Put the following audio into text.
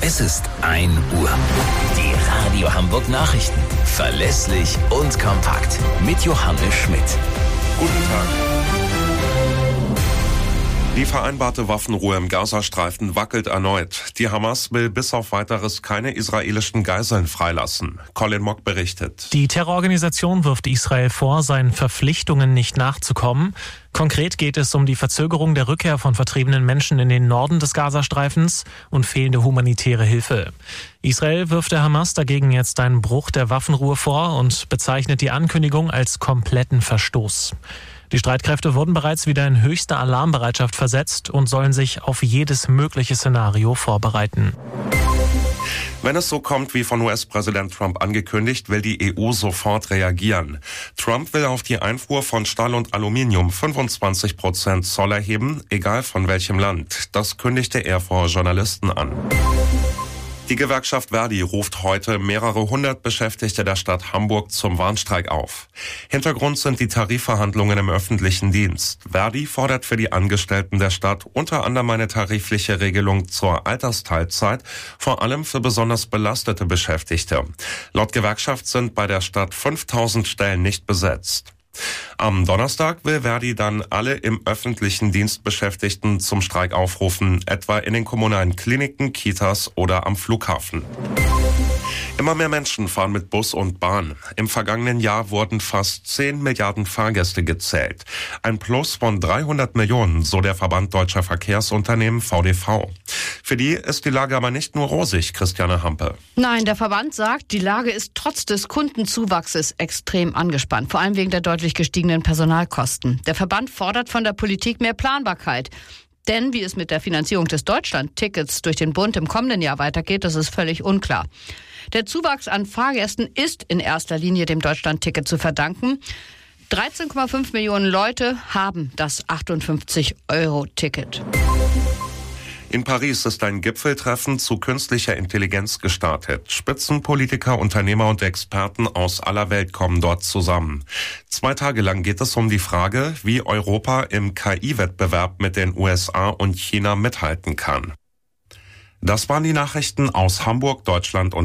Es ist 1 Uhr. Die Radio Hamburg Nachrichten. Verlässlich und kompakt. Mit Johannes Schmidt. Guten Tag. Die vereinbarte Waffenruhe im Gazastreifen wackelt erneut. Die Hamas will bis auf Weiteres keine israelischen Geiseln freilassen. Colin Mock berichtet. Die Terrororganisation wirft Israel vor, seinen Verpflichtungen nicht nachzukommen. Konkret geht es um die Verzögerung der Rückkehr von vertriebenen Menschen in den Norden des Gazastreifens und fehlende humanitäre Hilfe. Israel wirft der Hamas dagegen jetzt einen Bruch der Waffenruhe vor und bezeichnet die Ankündigung als kompletten Verstoß. Die Streitkräfte wurden bereits wieder in höchste Alarmbereitschaft versetzt und sollen sich auf jedes mögliche Szenario vorbereiten. Wenn es so kommt wie von US-Präsident Trump angekündigt, will die EU sofort reagieren. Trump will auf die Einfuhr von Stahl und Aluminium 25% Zoll erheben, egal von welchem Land. Das kündigte er vor Journalisten an. Die Gewerkschaft Verdi ruft heute mehrere hundert Beschäftigte der Stadt Hamburg zum Warnstreik auf. Hintergrund sind die Tarifverhandlungen im öffentlichen Dienst. Verdi fordert für die Angestellten der Stadt unter anderem eine tarifliche Regelung zur Altersteilzeit, vor allem für besonders belastete Beschäftigte. Laut Gewerkschaft sind bei der Stadt 5000 Stellen nicht besetzt. Am Donnerstag will Verdi dann alle im öffentlichen Dienst Beschäftigten zum Streik aufrufen, etwa in den kommunalen Kliniken, Kitas oder am Flughafen. Immer mehr Menschen fahren mit Bus und Bahn. Im vergangenen Jahr wurden fast 10 Milliarden Fahrgäste gezählt. Ein Plus von 300 Millionen, so der Verband Deutscher Verkehrsunternehmen VDV. Für die ist die Lage aber nicht nur rosig, Christiane Hampe. Nein, der Verband sagt, die Lage ist trotz des Kundenzuwachses extrem angespannt, vor allem wegen der deutlich gestiegenen Personalkosten. Der Verband fordert von der Politik mehr Planbarkeit. Denn wie es mit der Finanzierung des Deutschland-Tickets durch den Bund im kommenden Jahr weitergeht, das ist völlig unklar. Der Zuwachs an Fahrgästen ist in erster Linie dem Deutschland-Ticket zu verdanken. 13,5 Millionen Leute haben das 58-Euro-Ticket. In Paris ist ein Gipfeltreffen zu künstlicher Intelligenz gestartet. Spitzenpolitiker, Unternehmer und Experten aus aller Welt kommen dort zusammen. 2 Tage lang geht es um die Frage, wie Europa im KI-Wettbewerb mit den USA und China mithalten kann. Das waren die Nachrichten aus Hamburg, Deutschland und